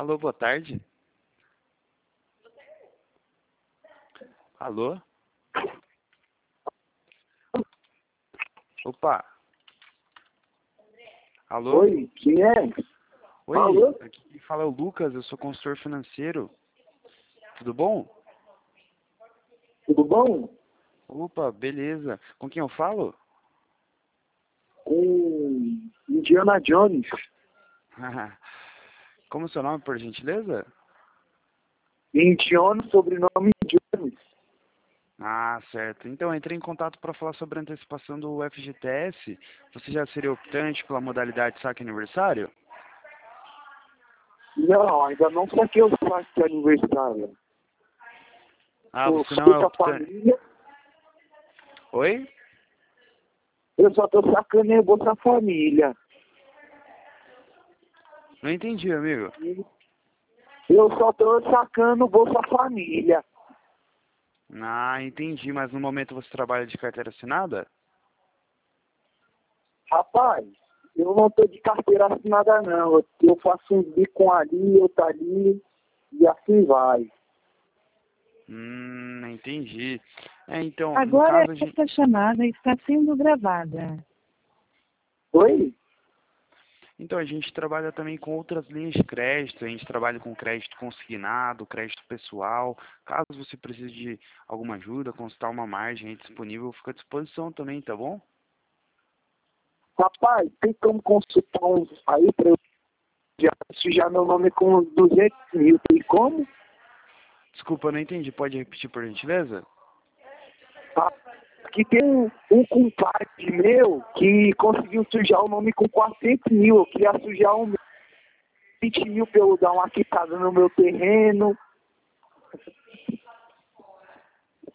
Alô, boa tarde. Alô? Opa. Alô? Oi, quem é? Oi, Alô? aqui quem fala é o Lucas, eu sou consultor financeiro. Tudo bom? Tudo bom? Opa, beleza. Com quem eu falo? Com Indiana Jones. Como é o seu nome, por gentileza? Indiana, sobrenome Jones. Ah, certo. Então, eu entrei em contato para falar sobre a antecipação do FGTS. Você já seria optante pela modalidade saque aniversário? Não, ainda não saquei o saque de aniversário. Ah, Por você não é Bolsa optante. Família, Oi? eu só tô sacando em Bolsa Família. Não entendi, amigo. Eu só tô sacando Bolsa Família. Ah, entendi, mas no momento você trabalha de carteira assinada? Rapaz, eu não tô de carteira assinada não. Eu faço um bico ali, outro ali, e assim vai. Entendi. Então, no Agora caso, esta chamada está sendo gravada. Oi? então, a gente trabalha também com outras linhas de crédito, a gente trabalha com crédito consignado, crédito pessoal. Caso você precise de alguma ajuda, consultar uma margem aí disponível, fica à disposição também, tá bom? Rapaz, tem como consultar uns aí pra eu sujar meu nome com uns 200 mil? Tem como? Desculpa, eu não entendi. Pode repetir, por gentileza? Tá? Aqui tem um compadre meu que conseguiu sujar o nome com 400 mil. Eu queria sujar 20 mil pra eu dar uma quitada no meu terreno,